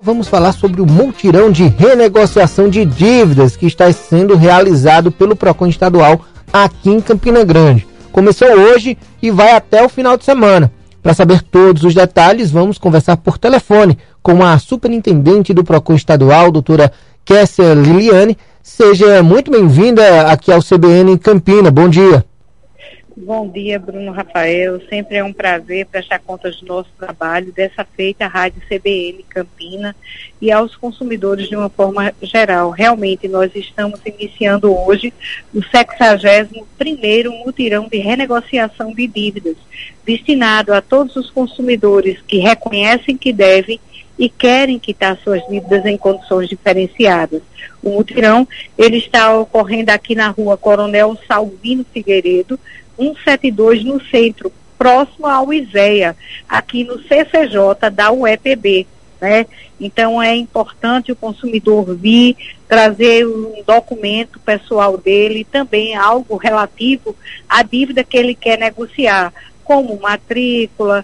vamos falar sobre o mutirão de renegociação de dívidas que está sendo realizado pelo Procon estadual aqui em Campina Grande. Começou hoje e vai até o final de semana. Para saber todos os detalhes, vamos conversar por telefone com a superintendente do Procon estadual, doutora Kessia Liliane. Seja muito bem-vinda aqui ao CBN em Campina. Bom dia. Bom dia, Bruno Rafael. Sempre é um prazer prestar contas do nosso trabalho, dessa feita a Rádio CBN Campina e aos consumidores de uma forma geral. Realmente, nós estamos iniciando hoje o 61º mutirão de renegociação de dívidas, destinado a todos os consumidores que reconhecem que devem e querem quitar suas dívidas em condições diferenciadas. O mutirão, ele está ocorrendo aqui na rua Coronel Salvino Figueiredo, 172 no centro, próximo ao ISEA, aqui no CCJ da UEPB, né? Então é importante o consumidor vir, trazer um documento pessoal dele, também algo relativo à dívida que ele quer negociar, como matrícula,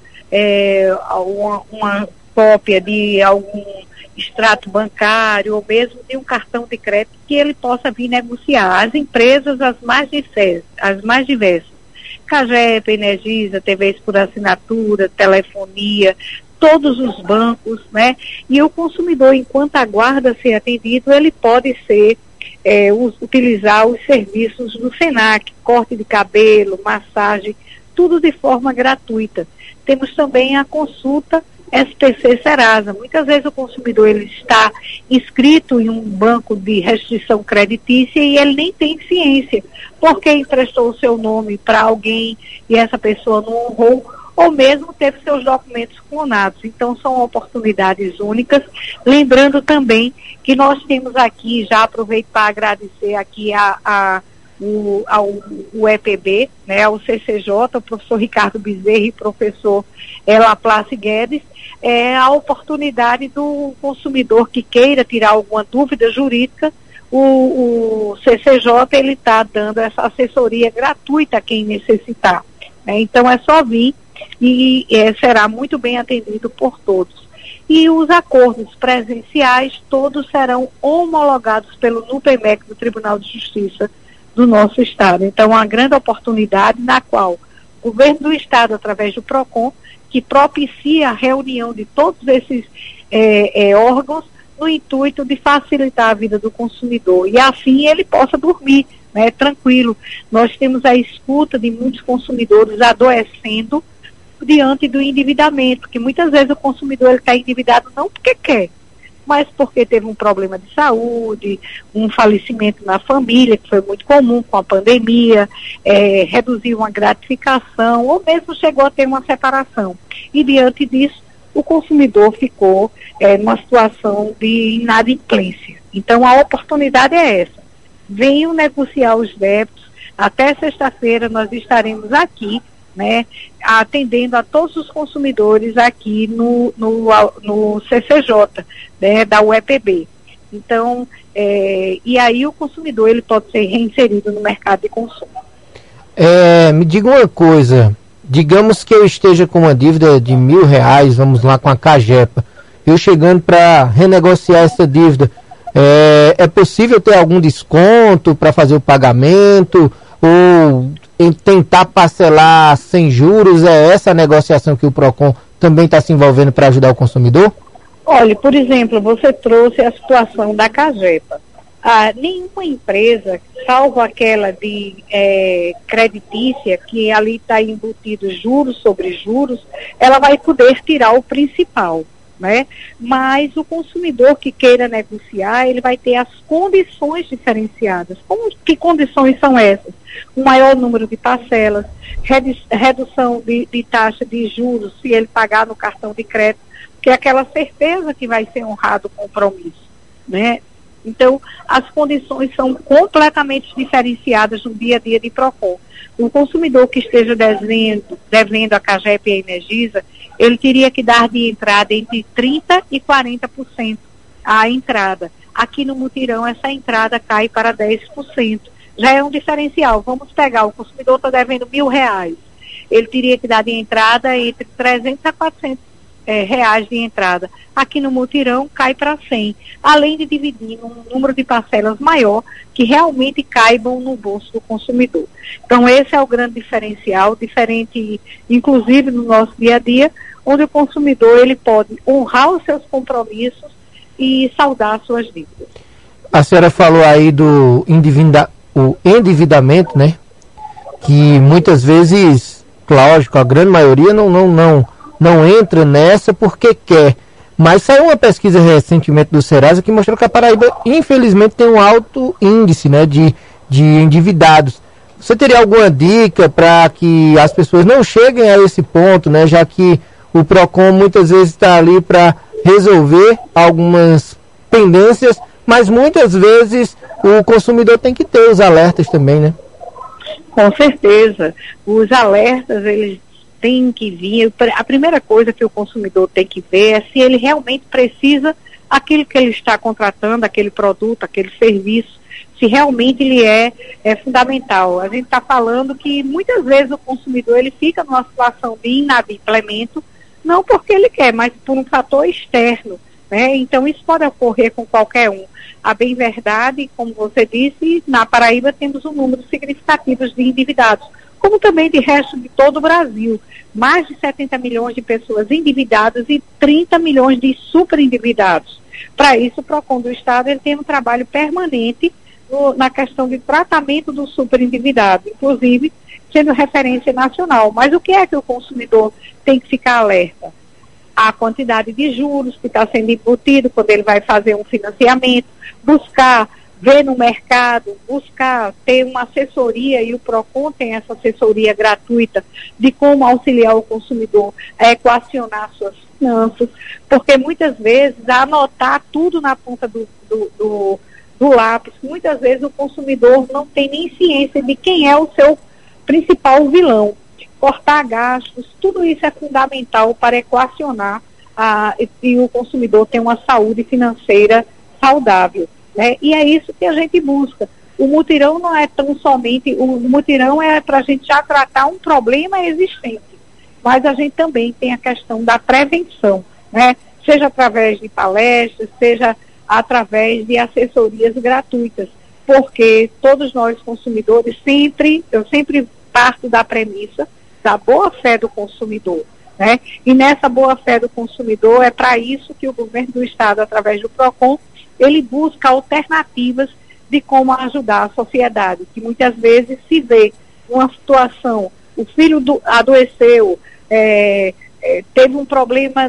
uma cópia de algum extrato bancário ou mesmo de um cartão de crédito que ele possa vir negociar. As empresas as mais diversas, Cagep, Energisa, TVs por assinatura, telefonia, todos os bancos, né? E o consumidor, enquanto aguarda ser atendido, ele pode utilizar os serviços do Senac, corte de cabelo, massagem, tudo de forma gratuita. Temos também a consulta SPC Serasa. Muitas vezes o consumidor ele está inscrito em um banco de restrição creditícia e ele nem tem ciência, porque emprestou o seu nome para alguém e essa pessoa não honrou, ou mesmo teve seus documentos clonados. Então são oportunidades únicas. Lembrando também que nós temos aqui, já aproveito para agradecer aqui ao EPB, né, ao CCJ, o professor Ricardo Bezerra e professor Laplace Guedes, a oportunidade do consumidor que queira tirar alguma dúvida jurídica. O CCJ ele está dando essa assessoria gratuita a quem necessitar, né? Então é só vir e será muito bem atendido por todos. E os acordos presenciais todos serão homologados pelo NUPEMEC do Tribunal de Justiça do nosso estado. Então uma grande oportunidade na qual o governo do estado, através do Procon, que propicia a reunião de todos esses órgãos no intuito de facilitar a vida do consumidor e assim ele possa dormir, né, tranquilo. Nós temos a escuta de muitos consumidores adoecendo diante do endividamento, que muitas vezes o consumidor está endividado não porque quer, mas porque teve um problema de saúde, um falecimento na família, que foi muito comum com a pandemia, reduziu uma gratificação, ou mesmo chegou a ter uma separação. E diante disso, o consumidor ficou numa situação de inadimplência. Então, a oportunidade é essa. Venham negociar os débitos. Até sexta-feira nós estaremos aqui, né, atendendo a todos os consumidores aqui no CCJ, né, da UEPB. Então, e aí o consumidor ele pode ser reinserido no mercado de consumo. Me diga uma coisa, digamos que eu esteja com uma dívida de R$1.000, vamos lá, com a Cagepa, eu chegando para renegociar essa dívida, é possível ter algum desconto para fazer o pagamento ou em tentar parcelar sem juros? É essa a negociação que o Procon também está se envolvendo para ajudar o consumidor? Olha, por exemplo, você trouxe a situação da Cagepa. Nenhuma empresa, salvo aquela de creditícia, que ali está embutido juros sobre juros, ela vai poder tirar o principal, né? Mas o consumidor que queira negociar, ele vai ter as condições diferenciadas. Que condições são essas? Um maior número de parcelas, redução de taxa de juros se ele pagar no cartão de crédito, que é aquela certeza que vai ser honrado o compromisso, né? Então, as condições são completamente diferenciadas no dia a dia de Procon. O consumidor que esteja devendo a Cagep e a Energisa, ele teria que dar de entrada entre 30% e 40% a entrada. Aqui no mutirão, essa entrada cai para 10%. Já é um diferencial. Vamos pegar, o consumidor está devendo R$1.000. Ele teria que dar de entrada entre 300 a 400 reais de entrada. Aqui no mutirão cai para 100, além de dividir num número de parcelas maior que realmente caibam no bolso do consumidor. Então esse é o grande diferencial, diferente inclusive no nosso dia a dia, onde o consumidor ele pode honrar os seus compromissos e saldar suas dívidas. A senhora falou aí do endividamento, né? Que muitas vezes, lógico, a grande maioria não entra nessa porque quer. Mas saiu uma pesquisa recentemente do Serasa que mostrou que a Paraíba, infelizmente, tem um alto índice, né, de endividados. Você teria alguma dica para que as pessoas não cheguem a esse ponto, né, já que o PROCON muitas vezes está ali para resolver algumas pendências, mas muitas vezes o consumidor tem que ter os alertas também, né? Com certeza. Os alertas, eles têm que vir. A primeira coisa que o consumidor tem que ver é se ele realmente precisa aquilo que ele está contratando, aquele produto, aquele serviço, se realmente ele é fundamental. A gente está falando que muitas vezes o consumidor ele fica numa situação de inadimplemento, não porque ele quer, mas por um fator externo, né? Então isso pode ocorrer com qualquer um. A bem verdade, como você disse, na Paraíba temos um número significativo de endividados, como também de resto de todo o Brasil. Mais de 70 milhões de pessoas endividadas e 30 milhões de superendividados. Para isso, o PROCON do Estado ele tem um trabalho permanente na questão de tratamento do superendividado, inclusive sendo referência nacional. Mas o que é que o consumidor tem que ficar alerta? A quantidade de juros que está sendo embutido quando ele vai fazer um financiamento, buscar ver no mercado, buscar ter uma assessoria, e o PROCON tem essa assessoria gratuita de como auxiliar o consumidor a equacionar suas finanças, porque muitas vezes, anotar tudo na ponta do lápis, muitas vezes o consumidor não tem nem ciência de quem é o seu principal vilão. Cortar gastos, tudo isso é fundamental para equacionar e o consumidor ter uma saúde financeira saudável, né? E é isso que a gente busca. O mutirão não é tão somente, o mutirão é para a gente já tratar um problema existente, mas a gente também tem a questão da prevenção, né? Seja através de palestras, seja através de assessorias gratuitas, porque todos nós consumidores eu sempre parto da premissa da boa-fé do consumidor, né? E nessa boa-fé do consumidor é para isso que o governo do Estado, através do PROCON, ele busca alternativas de como ajudar a sociedade, que muitas vezes se vê uma situação, o filho adoeceu, teve um problema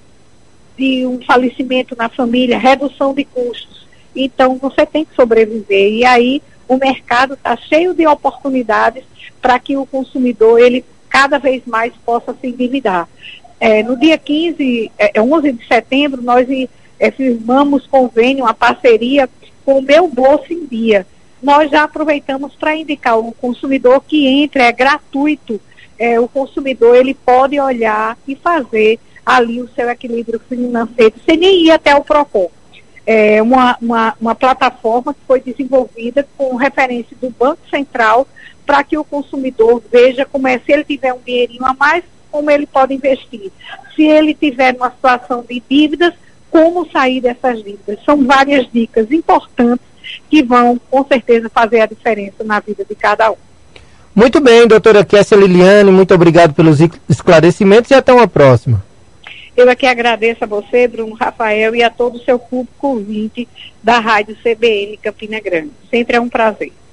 de um falecimento na família, redução de custos, então você tem que sobreviver, e aí o mercado está cheio de oportunidades para que o consumidor, ele cada vez mais possa se endividar. No dia 11 de setembro, nós firmamos convênio, uma parceria com o Meu Bolso em Dia. Nós já aproveitamos para indicar o consumidor que entre, é gratuito. O consumidor ele pode olhar e fazer ali o seu equilíbrio financeiro, sem nem ir até o PROCON. É uma plataforma que foi desenvolvida com referência do Banco Central para que o consumidor veja como se ele tiver um dinheirinho a mais, como ele pode investir. Se ele tiver uma situação de dívidas, como sair dessas dívidas. São várias dicas importantes que vão, com certeza, fazer a diferença na vida de cada um. Muito bem, doutora Kessia Liliane, muito obrigado pelos esclarecimentos e até uma próxima. Eu aqui agradeço a você, Bruno Rafael, e a todo o seu público ouvinte da Rádio CBN Campina Grande. Sempre é um prazer.